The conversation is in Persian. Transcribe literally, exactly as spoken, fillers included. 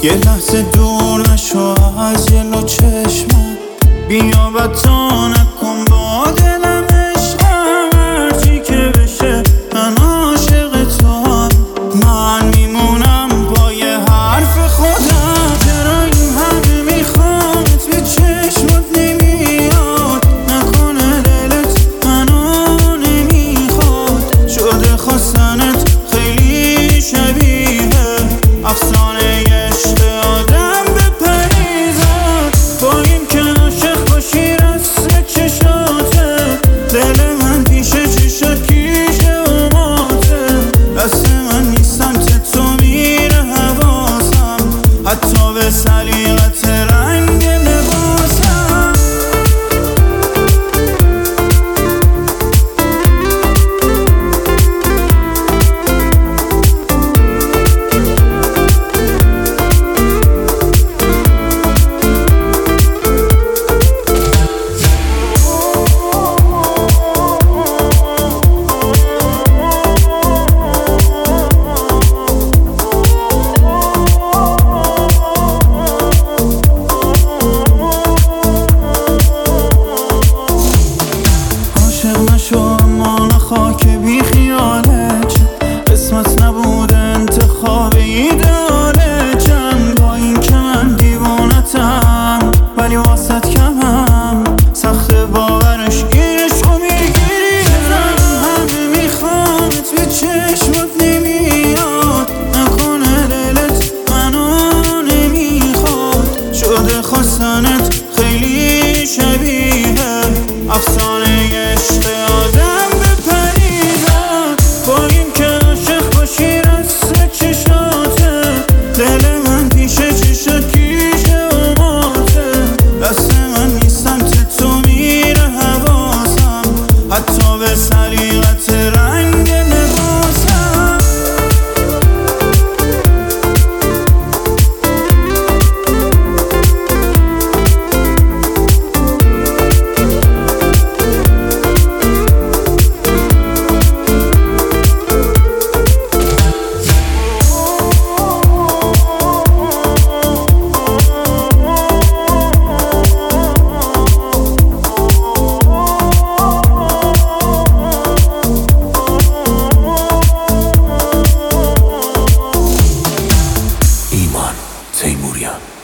یه لحظه دور نشو از جلو چشمم، بیا و تا نکن با دلم عشقم. هرچی که بشه من عاشق توام، من میمونم با یه حرف خودم. چرا این همه میخوامت به چشمت نمیاد، نکنه دلت منو نمیخواد. شده خواستنت خیلی شبیه افسانه عشق آدم به پریزاد. با این که عاشق باشی رسم چشاته، دل من پیش چشات کیشه و ماته. دست من نیستم که تو میره حواسم، حتی به سلیقت رنگ لباسم. خاک بی خیالت، قسمت نبود انتخاب ایدالتم. با این که من دیوانتم ولی واسط کمم، سخت باورش گیرش رو میگیری. چرا همه میخوامت به چشمت نمیاد، نکنه دلت منو نمیخواد. شده خواستنت خیلی شبیه افسانه عشق آدم. با این که عاشق باشی رسم چشاته، دل من پیش چشات کیشه و ماته. دست من نیستم که تو میره حواسم، حتی به سلیقت رنگ لباسم. تیموریان